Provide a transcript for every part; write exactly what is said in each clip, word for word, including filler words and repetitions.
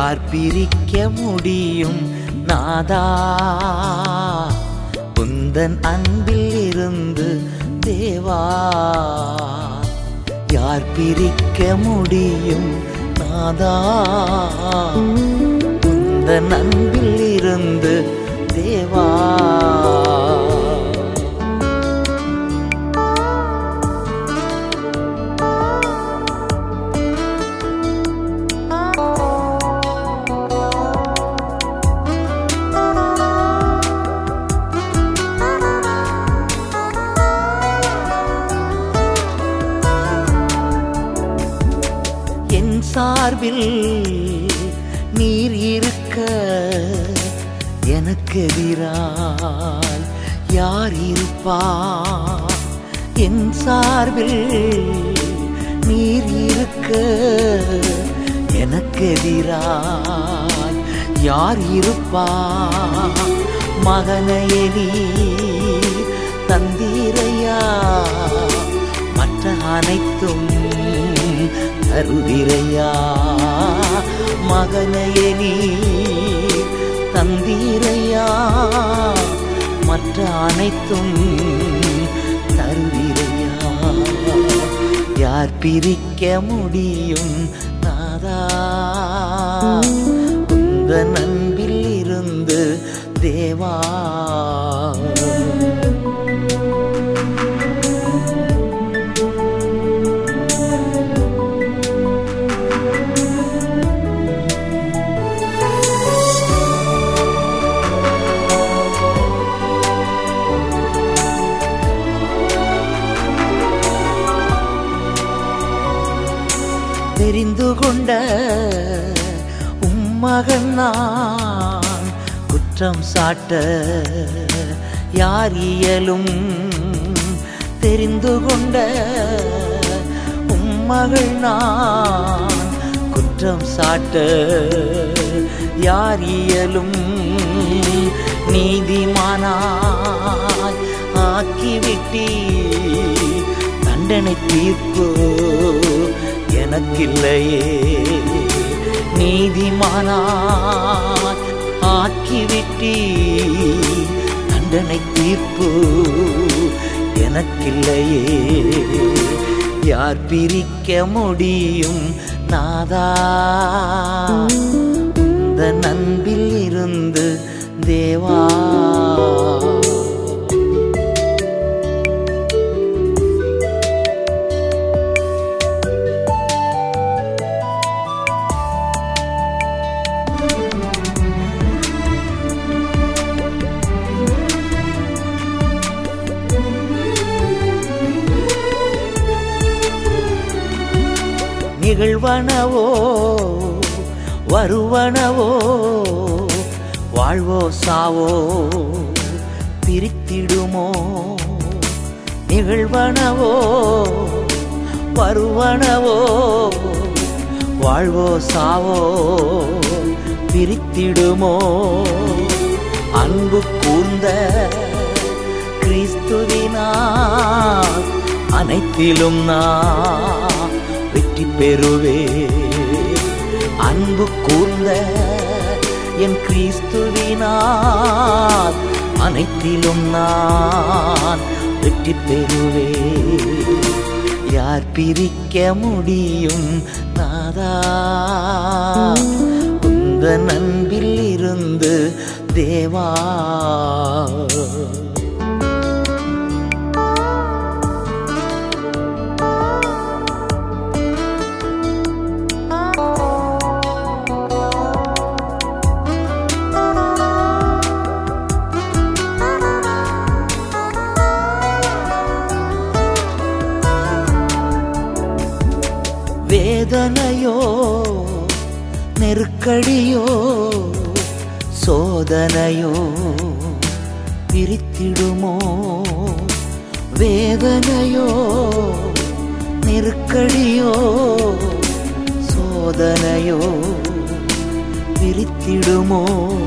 யார் பிரிக்க முடியும் நாதா உந்தன் அன்பில் இருந்து தேவா யார் பிரிக்க முடியும் நாதா உந்தன் அன்பில் இருந்து தேவா சார்பில் நீர் இருக்க எனக்கு எதிராய் யார் இருப்பார் என் சார்பில் நீர் இருக்க எனக்கு எதிராய் யார் இருப்பார் மகனையே நீ தந்தீரையா மற்ற அனைத்தும் தருதிரையா மகனையே நீ தந்தீரையா மற்ற அனைத்தும் தருதிரையா யார் பிரிக்க முடியும் நாதா உந்தன் அன்பில் இருந்து தேவா தெரிந்து கொண்ட உம்மகன் நான் குற்றம் சாட்ட யார் இயலும் தெரிந்து கொண்ட உம்மகள் நான் குற்றம் சாட்ட யார் இயலும் நீதிமானாய் ஆக்கிவிட்டி தண்டனை தீர்ப்பு எனக்கில்லையே நீதிமானாய் ஆக்கிவிட்டி தண்டனை தீர்ப்பு எனக்கில்லையே யார் பிரிக்க முடியும் நாதா உந்தன் அன்பில் இருந்து தேவா நிகழ்வனவோ வருவனவோ வாழ்வோ சாவோ பிரித்திடுமோ நிகழ்வனவோ வருவனவோ வாழ்வோ சாவோ பிரித்திடுமோ அன்பு கூர்ந்த கிறிஸ்துவினால் அனைத்திலும் நான் வெற்றி பெறுவே அன்பு கூர்ந்த என் கிறிஸ்துவினால் அனைத்திலும் நான் வெற்றி பெறுவே யார் பிரிக்க முடியும் நாதா உந்தன் அன்பில் இருந்து தேவா வேதனையோ நெருக்கடியோ சோதனையோ பிரித்திடுமோ வேதனையோ நெருக்கடியோ சோதனையோ பிரித்திடுமோ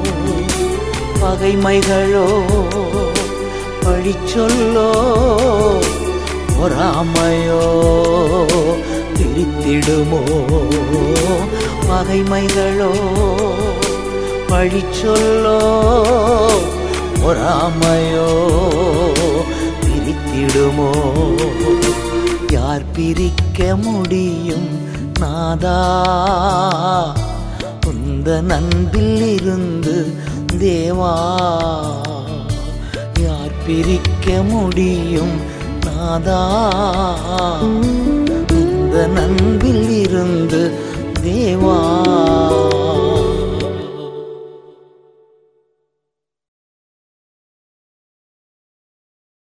பகைமைகளோ பழிச்சொல்லோ பொறாமையோ பிரித்திடுமோ பகைமைகளோ பழிச்சொல்லோ பொறாமையோ பிரித்திடுமோ? யார் பிரிக்க முடியும் நாதா உந்தன் அன்பில் இருந்து தேவா? யார் பிரிக்க முடியும் நாதா உந்தன் அன்பில் இருந்து தேவா?